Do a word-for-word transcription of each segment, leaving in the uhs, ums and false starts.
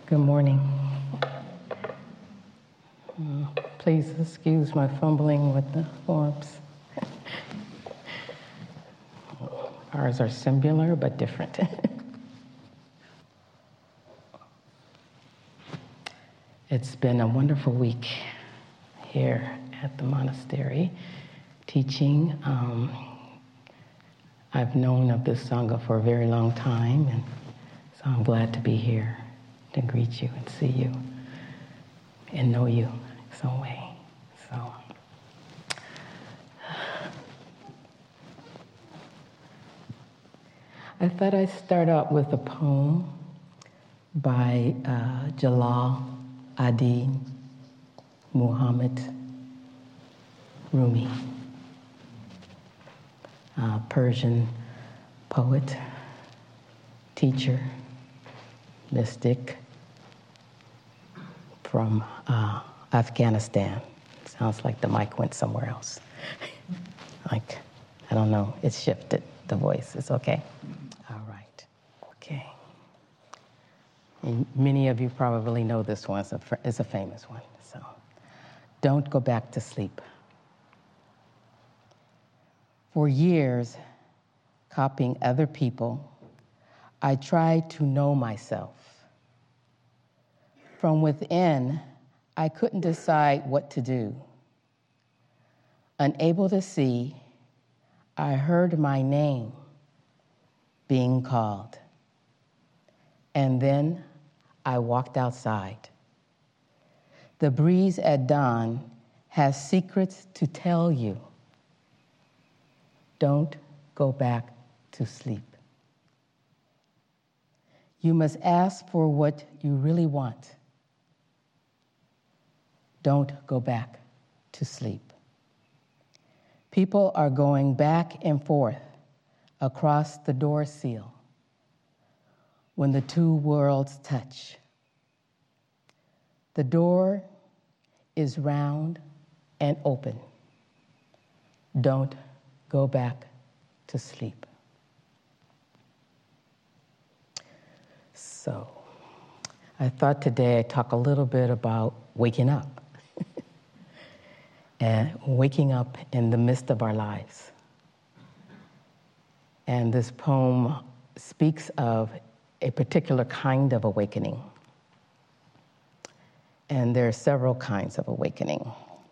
Good morning. Uh, please excuse my fumbling with the forms. Ours are similar but different. It's been a wonderful week here at the monastery teaching. Um, I've known of this Sangha for a very long time, and so I'm glad to be here to greet you and see you and know you some way. So, I thought I'd start out with a poem by uh, Jalal ad-Din Muhammad Rumi, a Persian poet, teacher, mystic from uh, Afghanistan. Sounds like the mic went somewhere else. Like, I don't know, it's shifted, the voice. It's okay? All right, okay. And many of you probably know this one. It's a, it's a famous one. So, don't go back to sleep. For years, copying other people, I tried to know myself. From within, I couldn't decide what to do. Unable to see, I heard my name being called. And then I walked outside. The breeze at dawn has secrets to tell you. Don't go back to sleep. You must ask for what you really want. Don't go back to sleep. People are going back and forth across the door seal when the two worlds touch. The door is round and open. Don't go back to sleep. So, I thought today I'd talk a little bit about waking up. And waking up in the midst of our lives. And this poem speaks of a particular kind of awakening. And there are several kinds of awakening.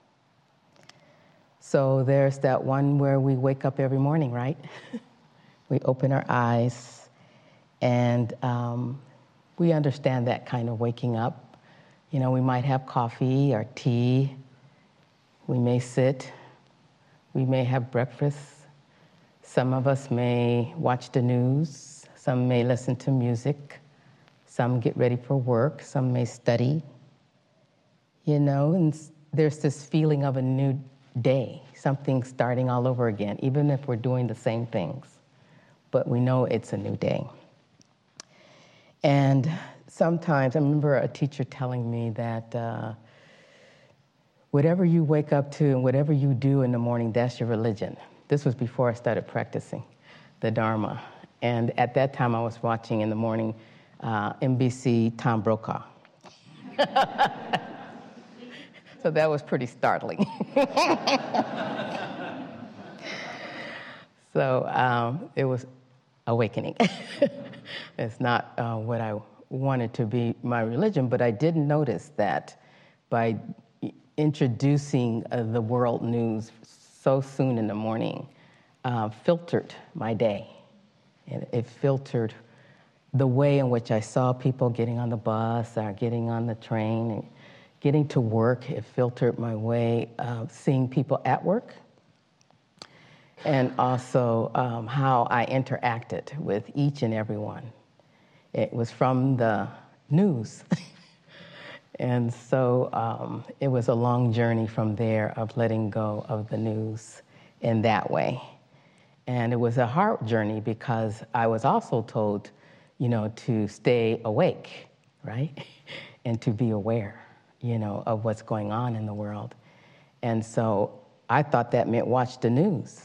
So there's that one where we wake up every morning, right? We open our eyes, and um, we understand that kind of waking up. You know, we might have coffee or tea. We may sit, we may have breakfast. Some of us may watch the news, some may listen to music, some get ready for work, some may study. You know, and there's this feeling of a new day, something starting all over again, even if we're doing the same things. But we know it's a new day. And sometimes, I remember a teacher telling me that uh, whatever you wake up to and whatever you do in the morning, that's your religion. This was before I started practicing the Dharma. And at that time, I was watching in the morning uh, N B C Tom Brokaw. So that was pretty startling. So um, it was awakening. It's not uh, what I wanted to be my religion, but I did notice that by introducing uh, the world news so soon in the morning uh, filtered my day. And it filtered the way in which I saw people getting on the bus or getting on the train and getting to work. It filtered my way of seeing people at work, and also um, how I interacted with each and every one. It was from the news. And so um, it was a long journey from there of letting go of the news in that way. And it was a hard journey because I was also told, you know, to stay awake, right? And to be aware, you know, of what's going on in the world. And so I thought that meant watch the news.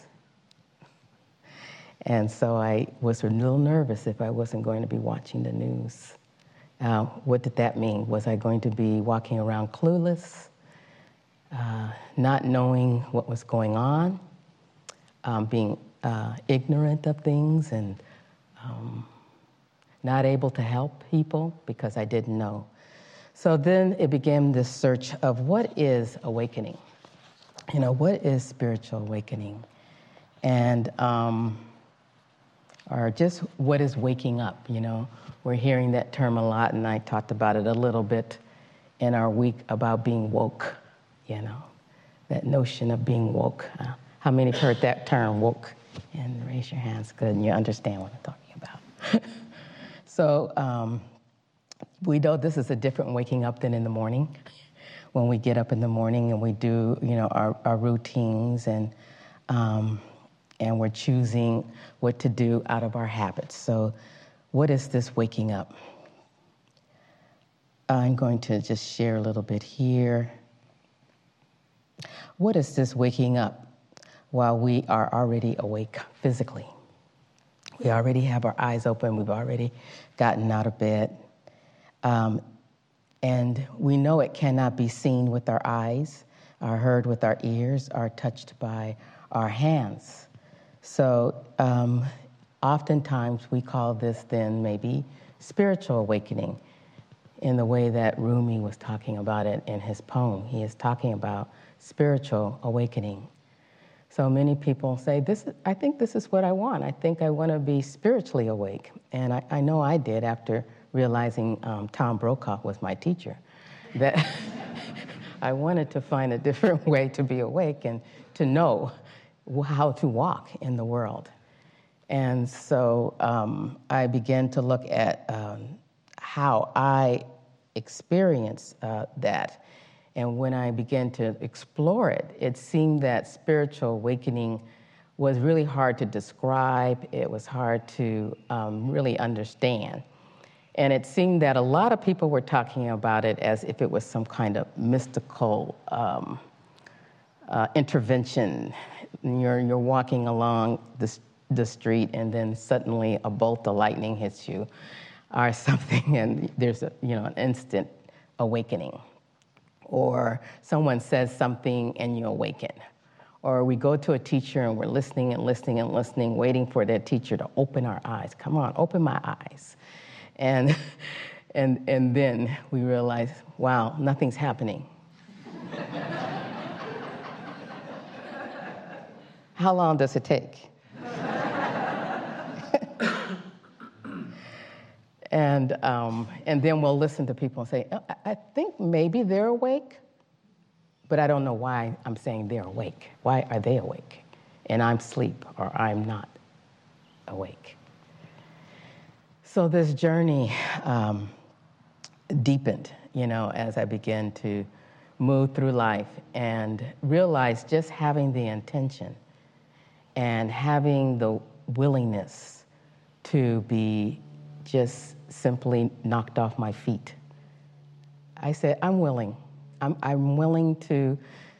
And so I was a little nervous if I wasn't going to be watching the news Uh, what did that mean? Was I going to be walking around clueless, uh, not knowing what was going on, um, being uh, ignorant of things, and um, not able to help people because I didn't know? So then it began this search of what is awakening? You know, what is spiritual awakening? And, um, or just what is waking up, you know? We're hearing that term a lot, and I talked about it a little bit in our week about being woke, you know, that notion of being woke. Uh, how many have heard that term, woke? And raise your hands, good, and you understand what I'm talking about. So um, we know this is a different waking up than in the morning. When we get up in the morning and we do, you know, our, our routines, and um, and we're choosing what to do out of our habits. So what is this waking up? I'm going to just share a little bit here. What is this waking up while we are already awake physically? We already have our eyes open. We've already gotten out of bed. Um, and we know it cannot be seen with our eyes, or heard with our ears, or touched by our hands. So um, oftentimes we call this then maybe spiritual awakening, in the way that Rumi was talking about it in his poem. He is talking about spiritual awakening. So many people say, "This is, I think this is what I want. I think I want to be spiritually awake." And I, I know I did after realizing um, Tom Brokaw was my teacher, that I wanted to find a different way to be awake and to know how to walk in the world. And so um, I began to look at um, how I experienced uh, that. And when I began to explore it, it seemed that spiritual awakening was really hard to describe. It was hard to um, really understand. And it seemed that a lot of people were talking about it as if it was some kind of mystical um, uh, intervention. You're, you're walking along the, the street, and then suddenly a bolt of lightning hits you or something, and there's a, you know, an instant awakening. Or someone says something and you awaken. Or we go to a teacher and we're listening and listening and listening, waiting for that teacher to open our eyes. Come on, open my eyes. And, and, and then we realize, wow, nothing's happening. How long does it take? And, um, and then we'll listen to people and say, oh, I think maybe they're awake, but I don't know why I'm saying they're awake. Why are they awake? And I'm asleep, or I'm not awake. So this journey um, deepened, you know, as I began to move through life and realize just having the intention and having the willingness to be just simply knocked off my feet. I said, I'm willing. I'm, I'm willing to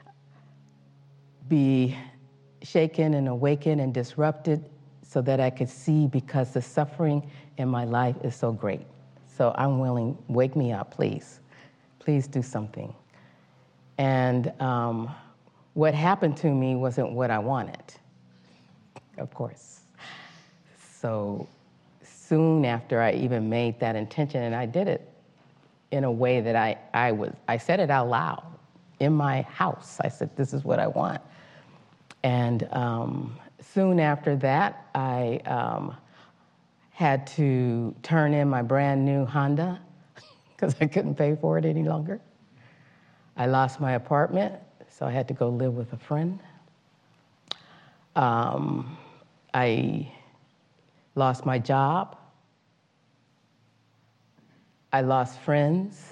be shaken and awakened and disrupted so that I could see, because the suffering in my life is so great. So I'm willing, wake me up, please. Please do something. And um, what happened to me wasn't what I wanted, of course. So soon after I even made that intention, and I did it in a way that I, I was, I said it out loud in my house. I said, this is what I want. And um, soon after that, I um, had to turn in my brand new Honda because I couldn't pay for it any longer. I lost my apartment, so I had to go live with a friend. Um, I lost my job. I lost friends.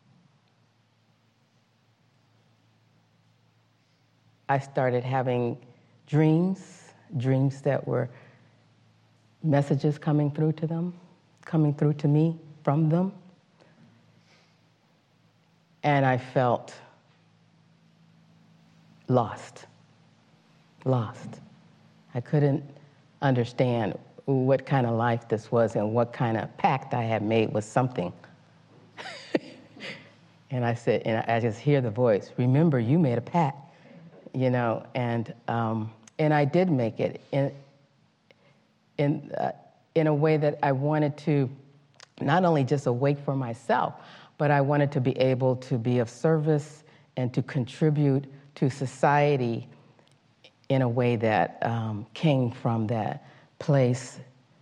I started having dreams, dreams that were messages coming through to them, coming through to me from them. And I felt lost, lost. I couldn't understand what kind of life this was and what kind of pact I had made with something And I said, and I just hear the voice, remember, you made a pact, you know, and um, and I did make it in, in, uh, in a way that I wanted to not only just awake for myself, but I wanted to be able to be of service and to contribute to society in a way that um, came from that place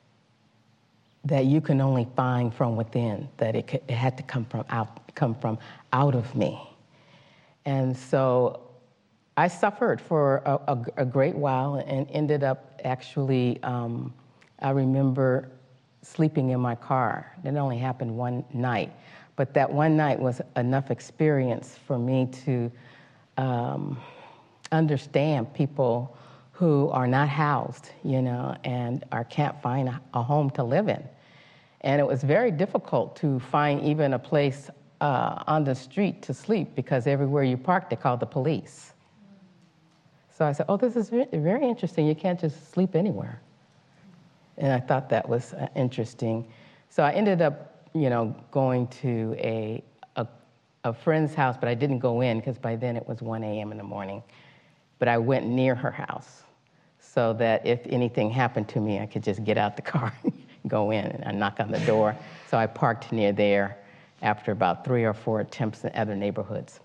that you can only find from within, that it, could, it had to come from out, come from out of me. And so I suffered for a, a, a great while and ended up actually, um, I remember sleeping in my car. It only happened one night, but that one night was enough experience for me to um, understand people who are not housed, you know, and are, can't find a, a home to live in. And it was very difficult to find even a place uh, on the street to sleep, because everywhere you park, they call the police. So I said, oh, this is very interesting. You can't just sleep anywhere. And I thought that was uh, interesting. So I ended up, you know, going to a, a, a friend's house, but I didn't go in because by then it was one a.m. in the morning. But I went near her house so that if anything happened to me, I could just get out the car, go in, and I knock on the door. So I parked near there after about three or four attempts in other neighborhoods.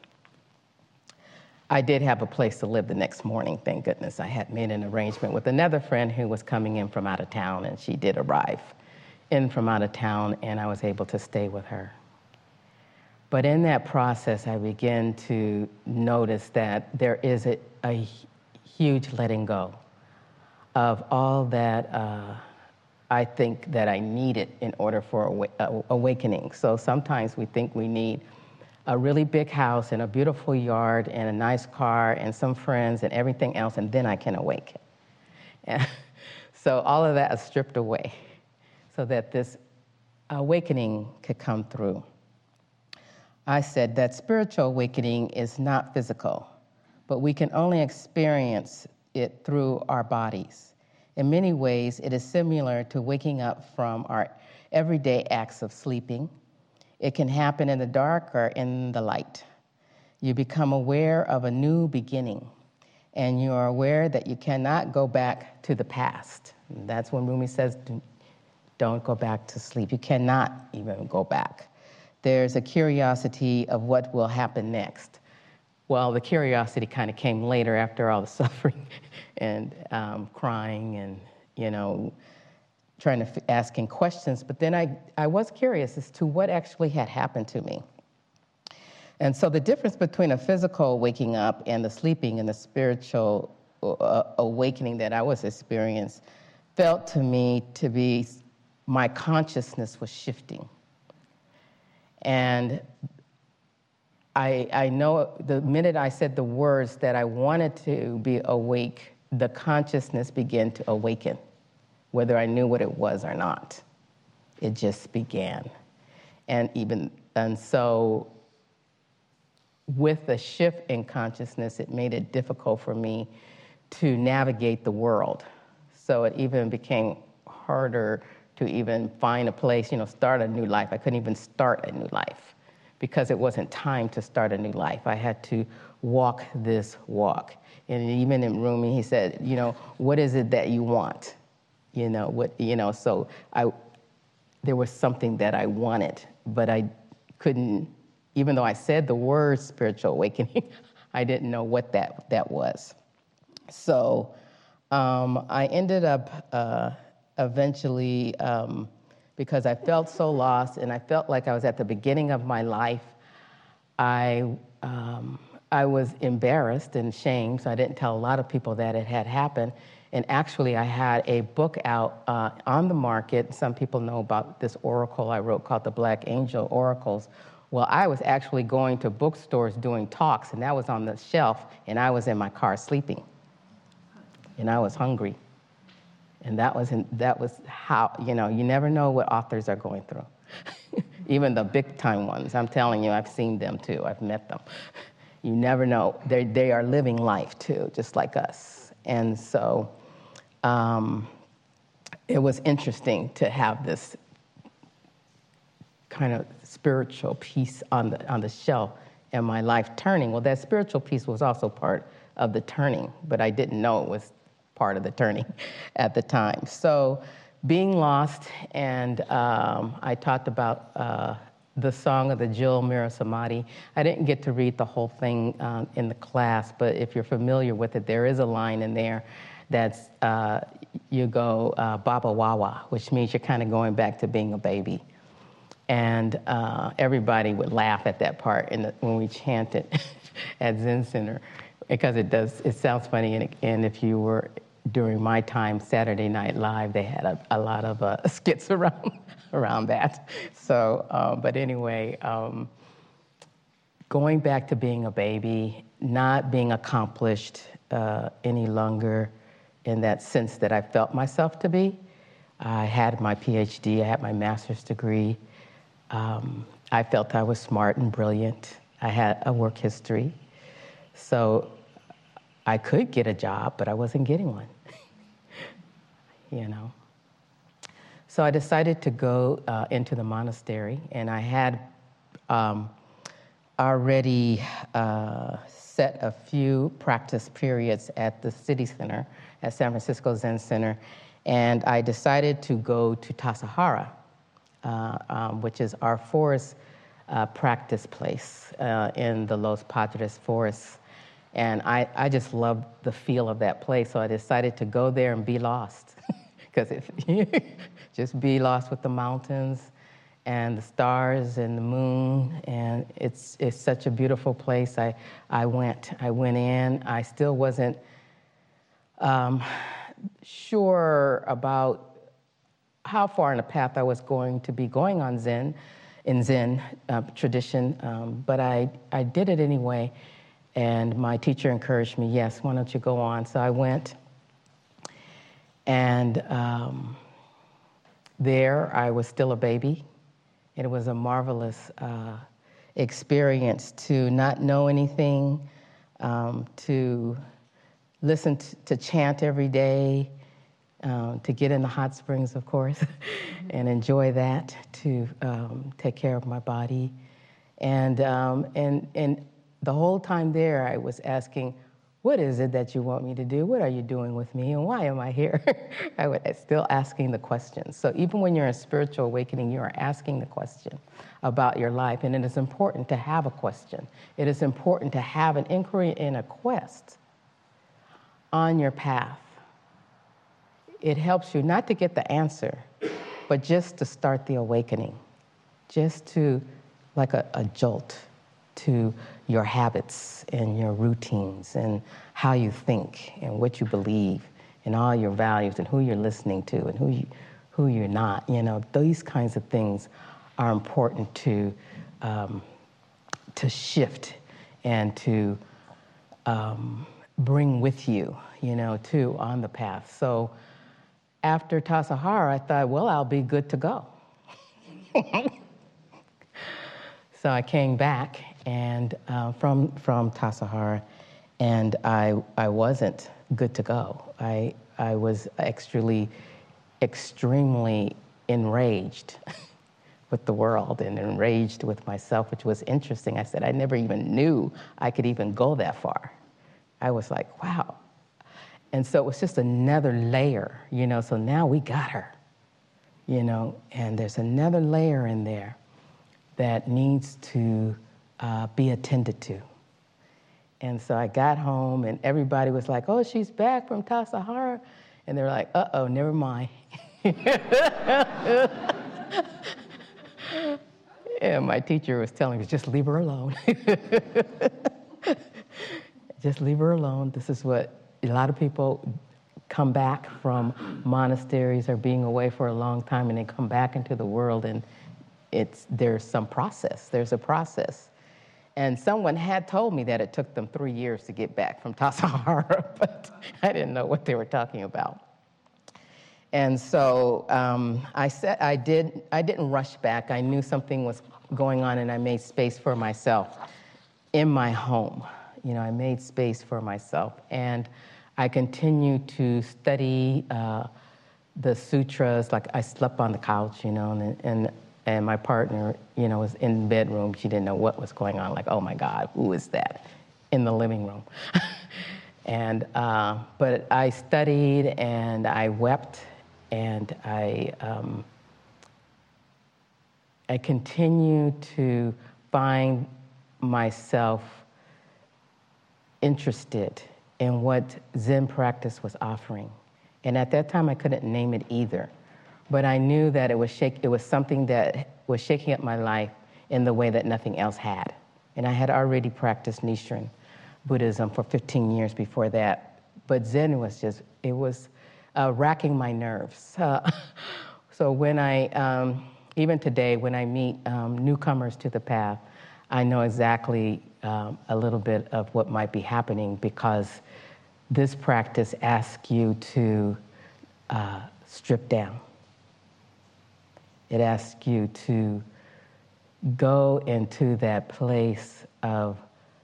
I did have a place to live the next morning, thank goodness. I had made an arrangement with another friend who was coming in from out of town, and she did arrive in from out of town, and I was able to stay with her. But in that process, I began to notice that there is a, a huge letting go of all that uh, I think that I needed in order for awa- uh, awakening. So sometimes we think we need a really big house and a beautiful yard and a nice car and some friends and everything else, and then I can awaken. And so all of that is stripped away so that this awakening could come through. I said that spiritual awakening is not physical, but we can only experience it through our bodies. In many ways, it is similar to waking up from our everyday acts of sleeping. It can happen in the dark or in the light. You become aware of a new beginning, and you are aware that you cannot go back to the past. And that's when Rumi says, don't go back to sleep. You cannot even go back. There's a curiosity of what will happen next. Well, the curiosity kind of came later after all the suffering and um, crying and, you know, trying to f- asking questions. But then I, I was curious as to what actually had happened to me. And so the difference between a physical waking up and the sleeping and the spiritual uh, awakening that I was experiencing felt to me to be my consciousness was shifting. And I, I know the minute I said the words that I wanted to be awake, the consciousness began to awaken, whether I knew what it was or not. It just began. And even, and so with the shift in consciousness, it made it difficult for me to navigate the world. So it even became harder to even find a place, you know, start a new life. I couldn't even start a new life because it wasn't time to start a new life. I had to walk this walk. And even in Rumi, he said, you know, what is it that you want? You know, what, you know, so I, there was something that I wanted, but I couldn't, even though I said the word spiritual awakening, I didn't know what that, that was. So um, I ended up uh, eventually, um, because I felt so lost and I felt like I was at the beginning of my life, I, um, I was embarrassed and ashamed, so I didn't tell a lot of people that it had happened. And actually, I had a book out uh, on the market. Some people know about this oracle I wrote called The Black Angel Oracles. Well, I was actually going to bookstores doing talks, and that was on the shelf, and I was in my car sleeping. And I was hungry. And that was, in, that was how, you know, you never know what authors are going through. Even the big-time ones, I'm telling you, I've seen them too. I've met them. You never know. They they are living life too, just like us. And so um, it was interesting to have this kind of spiritual piece on the on the shelf and my life turning. Well, that spiritual piece was also part of the turning, but I didn't know it was part of the turning at the time. So being lost, and um, I talked about uh, the song of the Jil Mira Samadhi. I didn't get to read the whole thing um, in the class, but if you're familiar with it, there is a line in there that's, uh, you go, uh, Baba Wawa, which means you're kind of going back to being a baby. And uh, everybody would laugh at that part in the, when we chanted at Zen Center, because it does, it sounds funny, and, and if you were, during my time, Saturday Night Live, they had a, a lot of uh, skits around around that. So, uh, but anyway, um, going back to being a baby, not being accomplished uh, any longer in that sense that I felt myself to be. I had my P H D, I had my master's degree. Um, I felt I was smart and brilliant. I had a work history. So I could get a job, but I wasn't getting one, you know. So I decided to go uh, into the monastery, and I had um, already uh, set a few practice periods at the city center, at San Francisco Zen Center, and I decided to go to Tassajara, uh, um, which is our forest uh, practice place uh, in the Los Padres Forest. And I, I just loved the feel of that place, so I decided to go there and be lost. Because if just be lost with the mountains and the stars and the moon, and it's it's such a beautiful place. I I went I went in. I still wasn't um, sure about how far in a path I was going to be going on Zen, in Zen uh, tradition, um, but I I did it anyway. And my teacher encouraged me, yes, why don't you go on? So I went, and um, there I was still a baby. It was a marvelous uh, experience to not know anything, um, to listen t- to chant every day, um, to get in the hot springs, of course, and enjoy that, to um, take care of my body. And um, and and the whole time there, I was asking, what is it that you want me to do? What are you doing with me? And why am I here? I was still asking the questions. So even when you're in spiritual awakening, you are asking the question about your life. And it is important to have a question. It is important to have an inquiry and a quest on your path. It helps you not to get the answer, but just to start the awakening, just to, like a, a jolt, to your habits and your routines and how you think and what you believe and all your values and who you're listening to and who you, who you're not. You know, these kinds of things are important to um, to shift and to um, bring with you, you know, too, on the path. So after Tassajara, I thought, well, I'll be good to go. So I came back and uh, from from Tassajara, and I I wasn't good to go. I I was extremely extremely enraged with the world and enraged with myself, which was interesting. I said I never even knew I could even go that far. I was like, wow. And so it was just another layer, you know. So now we got her, you know, and there's another layer in there that needs to uh, be attended to. And so I got home, and everybody was like, oh, she's back from Tassajara. And they were like, uh-oh, never mind. And my teacher was telling me, just leave her alone. Just leave her alone. This is what a lot of people come back from monasteries or being away for a long time, and they come back into the world, and it's there's some process. There's a process. And someone had told me that it took them three years to get back from Tassajara, but I didn't know what they were talking about. And so um, I said I did. I didn't rush back. I knew something was going on, and I made space for myself in my home. You know, I made space for myself, and I continued to study uh, the sutras. Like I slept on the couch, you know, and and and my partner, you know, was in the bedroom. She didn't know what was going on. Like, oh my God, who is that in the living room? and uh, but I studied and I wept, and I um, I continued to find myself interested in what Zen practice was offering. And at that time, I couldn't name it either. But I knew that it was, shake, it was something that was shaking up my life in the way that nothing else had. And I had already practiced Nichiren Buddhism for fifteen years before that. But Zen was just, it was uh, racking my nerves. Uh, so when I, um, even today, when I meet um, newcomers to the path, I know exactly um, a little bit of what might be happening, because this practice asks you to uh, strip down. It asks you to go into that place of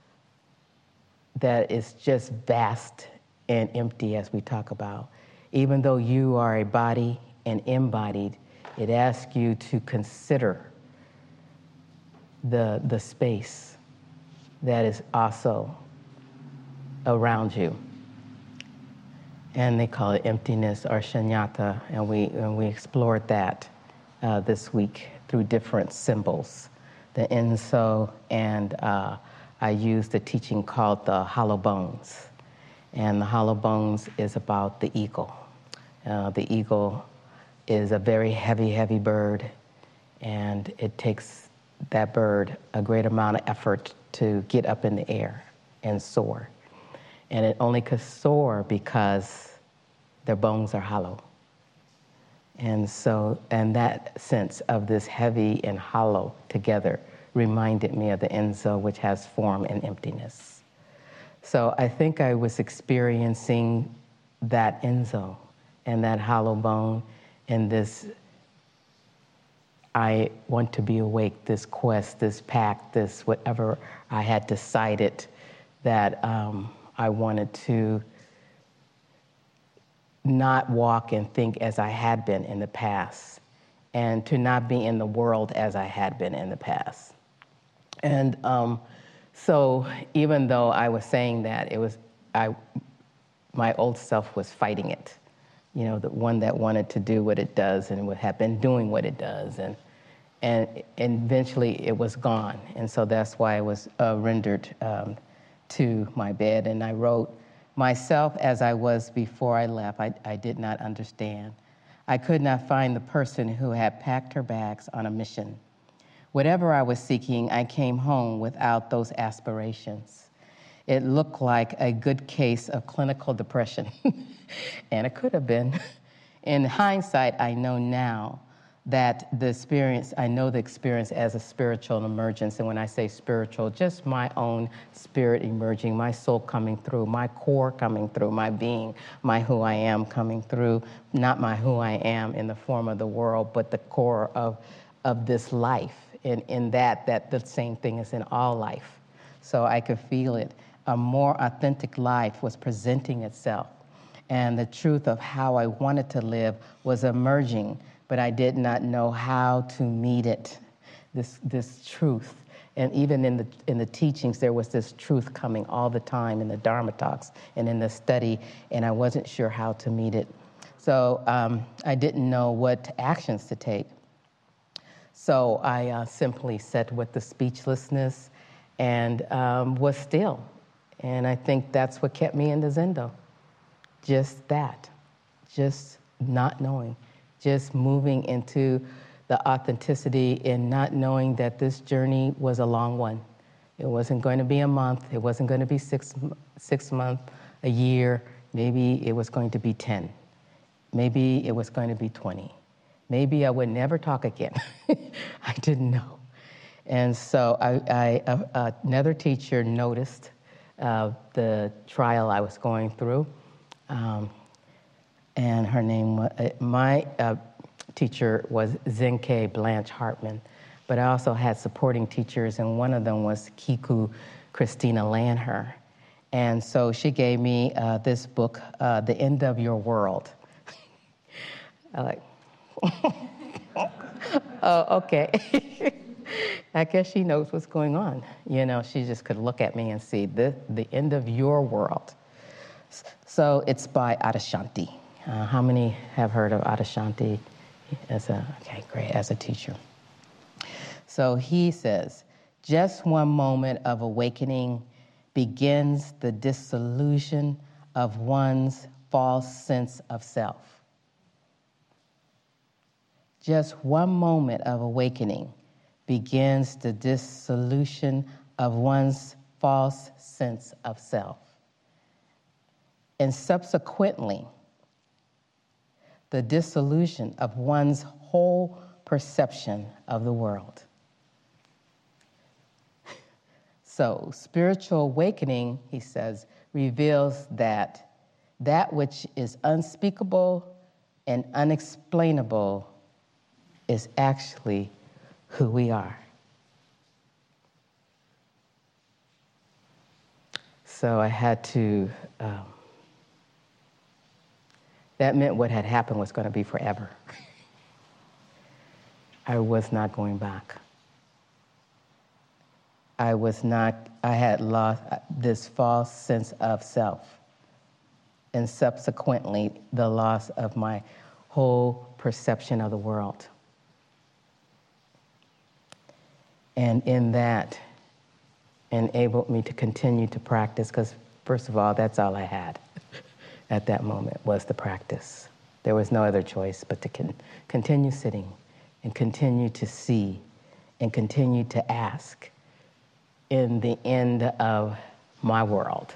that is just vast and empty, as we talk about. Even though you are a body and embodied, it asks you to consider the, the space that is also around you. And they call it emptiness or shunyata, and we, and we explored that uh, this week through different symbols, the Enso, and uh, I used a teaching called the hollow bones. And the hollow bones is about the eagle. Uh, the eagle is a very heavy, heavy bird, and it takes that bird a great amount of effort to get up in the air and soar. And it only could soar because their bones are hollow. And so, and that sense of this heavy and hollow together reminded me of the Enso, which has form and emptiness. So I think I was experiencing that Enso and that hollow bone and this, I want to be awake, this quest, this pact, this whatever I had decided that um, I wanted to not walk and think as I had been in the past, and to not be in the world as I had been in the past. And um, so even though I was saying that, it was, I, my old self was fighting it. You know, the one that wanted to do what it does and would have been doing what it does. And, and, and eventually it was gone. And so that's why I was uh, rendered um, to my bed. And I wrote, myself as I was before I left, I, I did not understand. I could not find the person who had packed her bags on a mission. Whatever I was seeking, I came home without those aspirations. It looked like a good case of clinical depression, and it could have been. In hindsight, I know now that the experience, I know the experience as a spiritual emergence, and when I say spiritual, just my own spirit emerging, my soul coming through, my core coming through, my being, my who I am coming through, not my who I am in the form of the world, but the core of, of this life. And in that, that the same thing is in all life. So I could feel it. A more authentic life was presenting itself. And the truth of how I wanted to live was emerging, but I did not know how to meet it, this, this truth. And even in the, in the teachings, there was this truth coming all the time in the Dharma talks and in the study, and I wasn't sure how to meet it. So um, I didn't know what actions to take. So I uh, simply sat with the speechlessness and um, was still. And I think that's what kept me in the Zendo. Just that, just not knowing, just moving into the authenticity and not knowing that this journey was a long one. It wasn't going to be a month, it wasn't going to be six, six months, a year, maybe it was going to be ten. Maybe it was going to be twenty. Maybe I would never talk again. I didn't know. And so I, I, uh, another teacher noticed uh, the trial I was going through. Um, and her name was, uh, my uh, teacher was Zenke Blanche Hartman, but I also had supporting teachers, and one of them was Kiku Christina Lanher. And so she gave me uh, this book, uh, The End of Your World. I like, Oh, okay. I guess she knows what's going on. You know, she just could look at me and see the, the end of your world. So it's by Adyashanti. Uh, how many have heard of Adyashanti as a, okay, great, as a teacher? So he says, just one moment of awakening begins the dissolution of one's false sense of self. Just one moment of awakening begins the dissolution of one's false sense of self. And subsequently, the dissolution of one's whole perception of the world. So, spiritual awakening, he says, reveals that that which is unspeakable and unexplainable is actually who we are. So I had to, um, that meant what had happened was going to be forever. I was not going back. I was not, I had lost this false sense of self, and subsequently the loss of my whole perception of the world. And in that, enabled me to continue to practice, because first of all, that's all I had at that moment was the practice. There was no other choice but to con- continue sitting and continue to see and continue to ask. In the end of my world,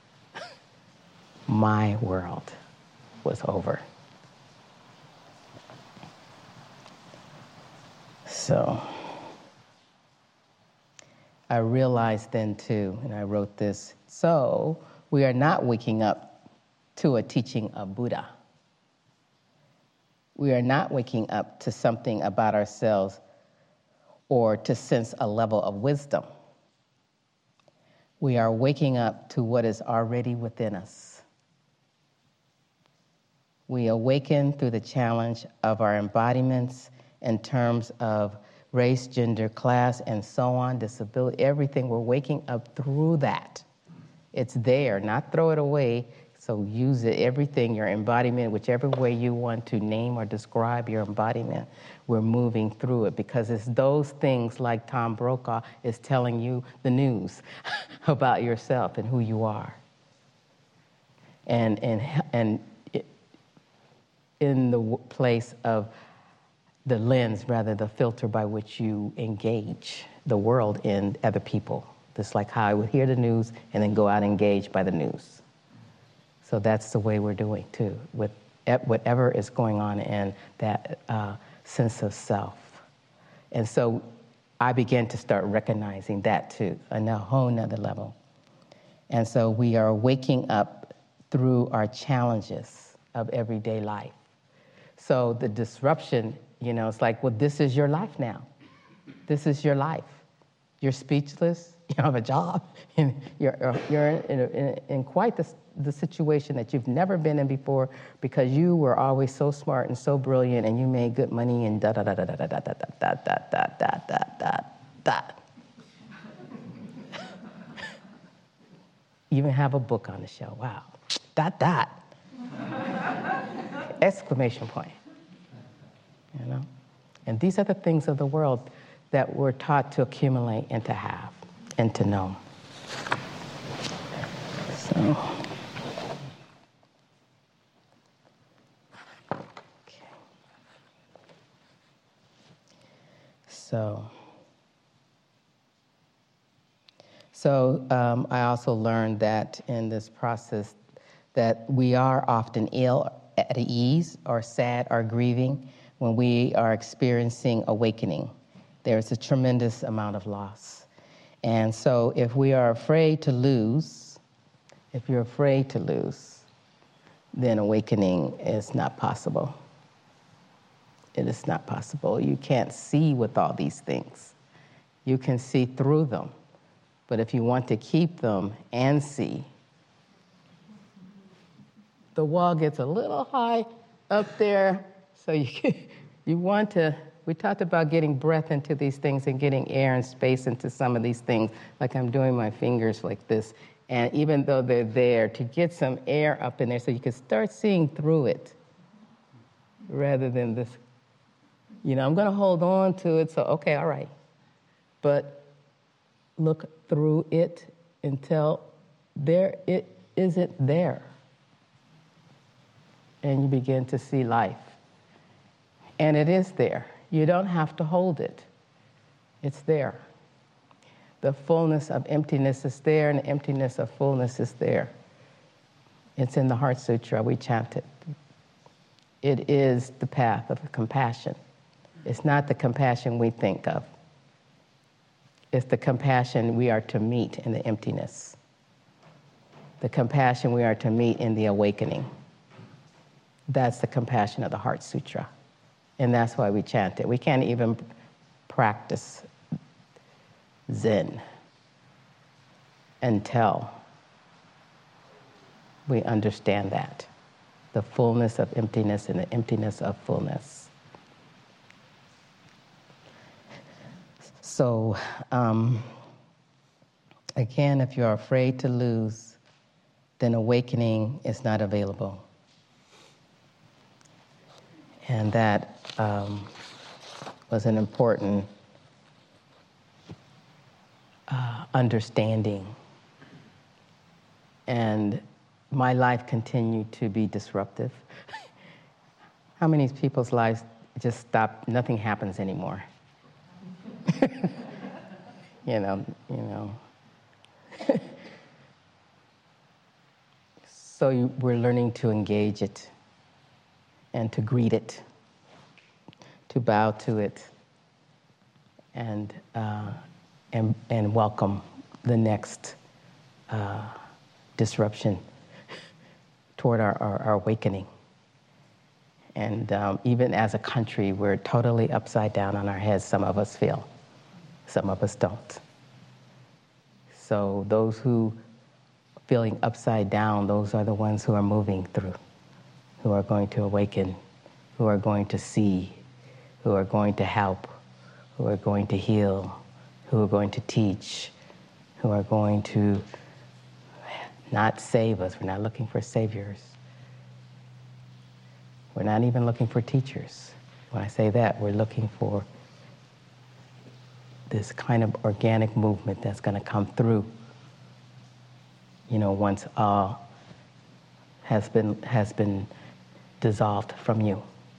my world was over. So I realized then too, and I wrote this, so we are not waking up to a teaching of Buddha. We are not waking up to something about ourselves or to sense a level of wisdom. We are waking up to what is already within us. We awaken through the challenge of our embodiments in terms of race, gender, class, and so on, disability, everything. We're waking up through that. It's there, not throw it away. So use it, everything, your embodiment, whichever way you want to name or describe your embodiment, we're moving through it, because it's those things like Tom Brokaw is telling you the news about yourself and who you are. And, and, and it, in the w- place of the lens, rather the filter by which you engage the world and other people. Just like how I would hear the news and then go out and engage by the news. So that's the way we're doing too, with whatever is going on in that uh, sense of self. And so I began to start recognizing that too, on a whole nother level. And so we are waking up through our challenges of everyday life. So the disruption, you know, it's like, well, this is your life now. This is your life. You're speechless. You don't have a job. And you're you're in, in, in quite the, the situation that you've never been in before, because you were always so smart and so brilliant, and you made good money and da da da da da da da da da da da da da da da. Even have a book on the show. Wow. Dot dot. Exclamation point. You know? And these are the things of the world that we're taught to accumulate and to have and to know. So, okay. So, so um, I also learned that in this process that we are often ill, at ease, or sad, or grieving when we are experiencing awakening. There's a tremendous amount of loss. And so if we are afraid to lose, if you're afraid to lose, then awakening is not possible. It is not possible. You can't see with all these things. You can see through them. But if you want to keep them and see, the wall gets a little high up there, so you can, you want to we talked about getting breath into these things and getting air and space into some of these things, like I'm doing my fingers like this. And even though they're there, to get some air up in there so you can start seeing through it rather than this, you know, I'm going to hold on to it, so okay, all right. But look through it until there it isn't there. And you begin to see life. And it is there. You don't have to hold it. It's there. The fullness of emptiness is there, and the emptiness of fullness is there. It's in the Heart Sutra. We chant it. It is the path of compassion. It's not the compassion we think of. It's the compassion we are to meet in the emptiness. The compassion we are to meet in the awakening. That's the compassion of the Heart Sutra. And that's why we chant it. We can't even practice Zen until we understand that. The fullness of emptiness and the emptiness of fullness. So, um, again, if you're afraid to lose, then awakening is not available. And that um, was an important uh, understanding. And my life continued to be disruptive. How many people's lives just stop, nothing happens anymore? you know, you know. So you, we're learning to engage it and to greet it, to bow to it, and uh, and, and welcome the next uh, disruption toward our, our, our awakening. And um, even as a country, we're totally upside down on our heads, some of us feel. Some of us don't. So those who feeling upside down, those are the ones who are moving through, who are going to awaken, who are going to see, who are going to help, who are going to heal, who are going to teach, who are going to not save us. We're not looking for saviors. We're not even looking for teachers. When I say that, we're looking for this kind of organic movement that's going to come through, you know, once all has been, has been dissolved from you.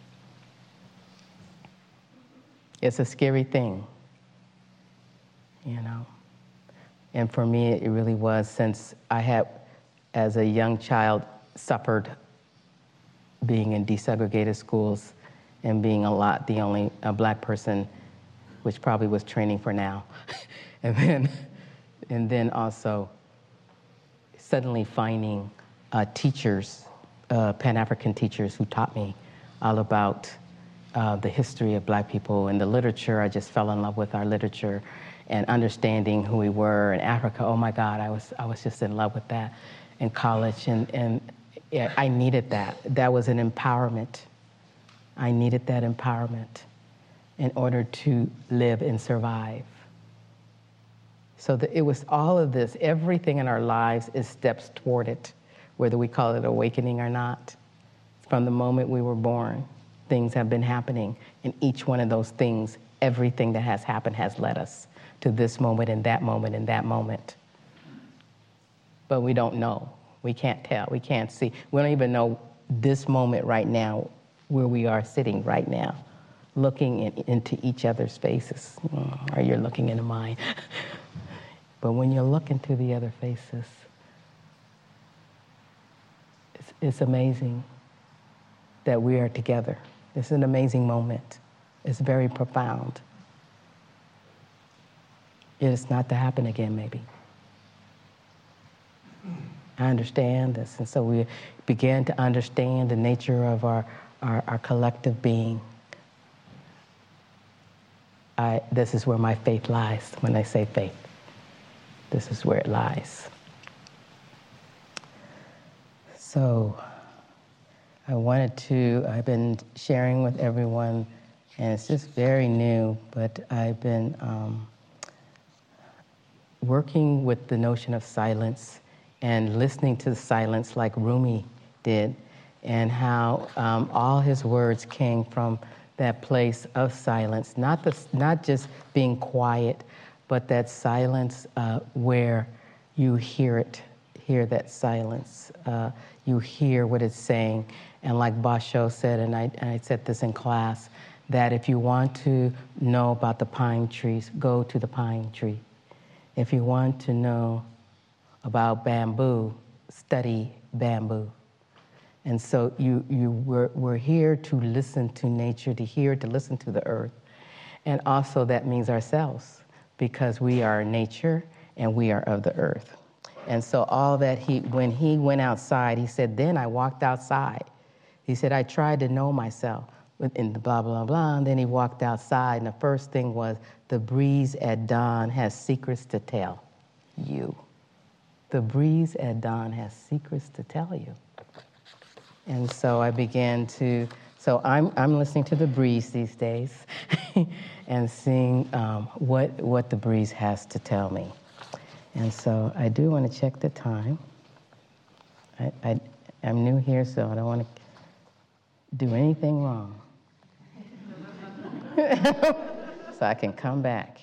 It's a scary thing, you know. And for me, it really was, since I had, as a young child, suffered being in desegregated schools and being a lot the only uh, black person, which probably was training for now. and then and then also suddenly finding uh, teachers, uh, Pan-African teachers who taught me all about uh, the history of black people and the literature. I just fell in love with our literature and understanding who we were in Africa. Oh my God, I was I was just in love with that in college, and, and yeah, I needed that. That was an empowerment. I needed that empowerment in order to live and survive. So that it was all of this, everything in our lives is steps toward it, whether we call it awakening or not. From the moment we were born, things have been happening, and each one of those things, everything that has happened has led us to this moment and that moment and that moment. But we don't know. We can't tell. We can't see. We don't even know this moment right now, where we are sitting right now, looking in, into each other's faces. Or you're looking into mine. But when you look into the other faces, it's, it's amazing that we are together. It's an amazing moment. It's very profound. It is not to happen again, maybe. I understand this, and so we began to understand the nature of our, our, our collective being. I, this is where my faith lies. When I say faith, this is where it lies. So I wanted to, I've been sharing with everyone And it's just very new, but I've been um, working with the notion of silence and listening to the silence like Rumi did, and how um, all his words came from that place of silence, not, the, not just being quiet, but that silence uh, where you hear it, hear that silence. Uh, you hear what it's saying. And like Basho said, and I, and I said this in class, that if you want to know about the pine trees, go to the pine tree. If you want to know about bamboo, study bamboo. And so you, you we're, we're here to listen to nature, to hear, to listen to the earth. And also that means ourselves, because we are nature and we are of the earth. And so all that he, when he went outside, he said, then I walked outside. He said, I tried to know myself in the blah, blah, blah. And then he walked outside, and the first thing was, the breeze at dawn has secrets to tell you. The breeze at dawn has secrets to tell you. And so I began to, so I'm I'm listening to the breeze these days and seeing um, what what the breeze has to tell me. And so I do want to check the time. I, I, I'm new here, so I don't want to do anything wrong. So I can come back.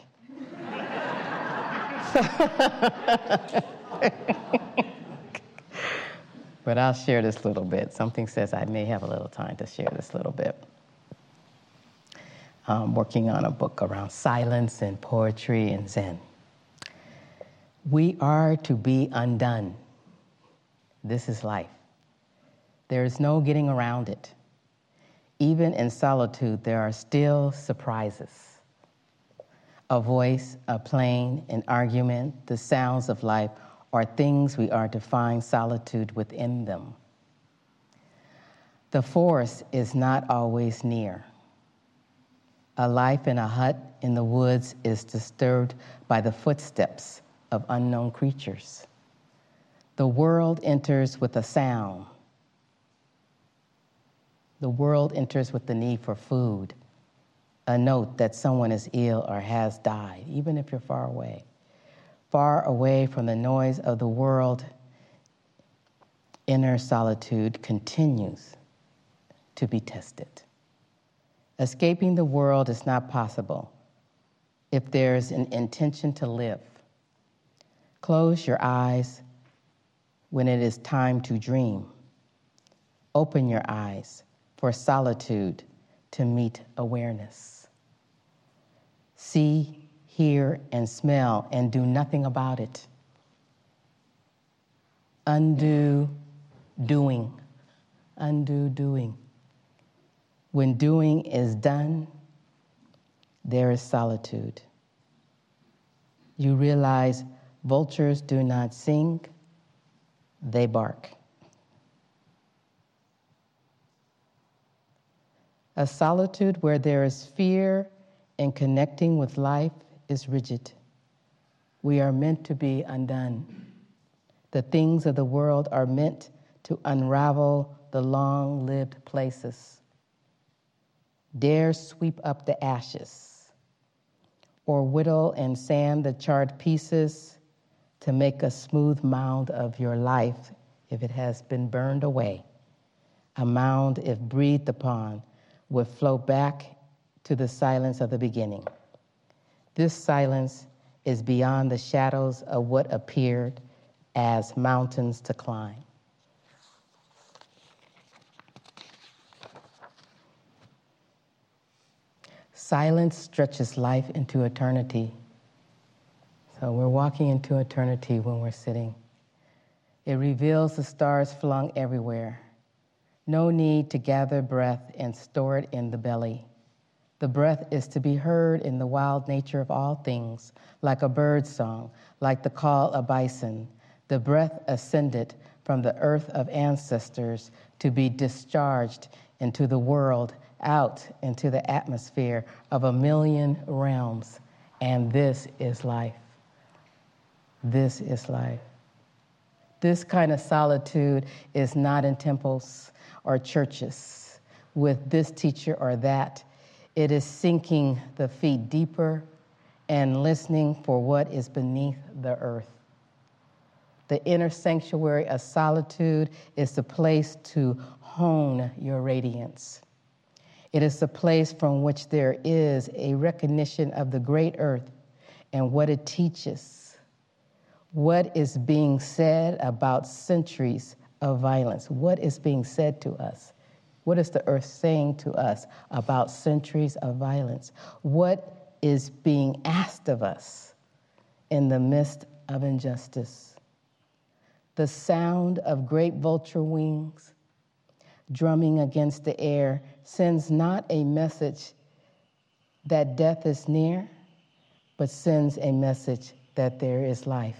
But I'll share this little bit. Something says I may have a little time to share this little bit. I'm working on a book around silence and poetry and Zen. We are to be undone. This is life. There is no getting around it. Even in solitude, there are still surprises. A voice, a plane, an argument, the sounds of life are things we are to find solitude within them. The forest is not always near. A life in a hut in the woods is disturbed by the footsteps of unknown creatures. The world enters with a sound. The world enters with the need for food, a note that someone is ill or has died, even if you're far away. Far away from the noise of the world, inner solitude continues to be tested. Escaping the world is not possible if there's an intention to live. Close your eyes when it is time to dream. Open your eyes for solitude to meet awareness. See, hear, and smell, and do nothing about it. Undo doing. Undo doing. When doing is done, there is solitude. You realize vultures do not sing, they bark. A solitude where there is fear in connecting with life is rigid. We are meant to be undone. The things of the world are meant to unravel the long-lived places. Dare sweep up the ashes, or whittle and sand the charred pieces to make a smooth mound of your life if it has been burned away. A mound, if breathed upon, would flow back to the silence of the beginning. This silence is beyond the shadows of what appeared as mountains to climb. Silence stretches life into eternity. So we're walking into eternity when we're sitting. It reveals the stars flung everywhere. No need to gather breath and store it in the belly. The breath is to be heard in the wild nature of all things, like a bird song, like the call of bison. The breath ascended from the earth of ancestors to be discharged into the world, out into the atmosphere of a million realms. And this is life. This is life. This kind of solitude is not in temples or churches with this teacher or that. It is sinking the feet deeper and listening for what is beneath the earth. The inner sanctuary of solitude is the place to hone your radiance. It is the place from which there is a recognition of the great earth and what it teaches. What is being said about centuries of violence? What is being said to us? What is the earth saying to us about centuries of violence? What is being asked of us in the midst of injustice? The sound of great vulture wings drumming against the air sends not a message that death is near, but sends a message that there is life.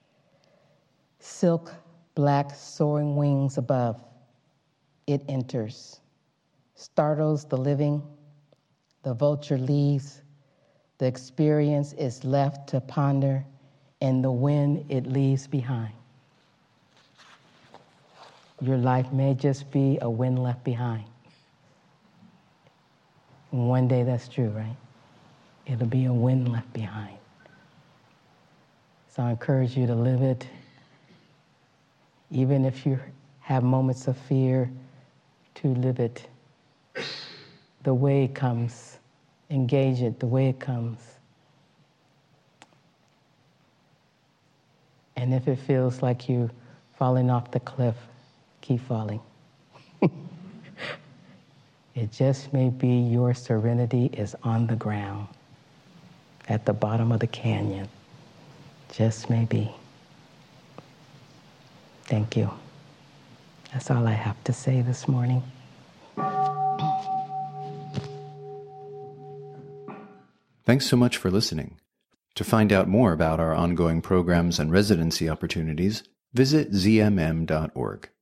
Silk black soaring wings above, it enters, startles the living, the vulture leaves, the experience is left to ponder, and the wind it leaves behind. Your life may just be a wind left behind. And one day that's true, right? It'll be a wind left behind. So I encourage you to live it. Even if you have moments of fear, to live it the way it comes. Engage it the way it comes. And if it feels like you're falling off the cliff, keep falling. It just may be your serenity is on the ground at the bottom of the canyon. Just may be. Thank you. That's all I have to say this morning. Thanks so much for listening. To find out more about our ongoing programs and residency opportunities, visit z m m dot org.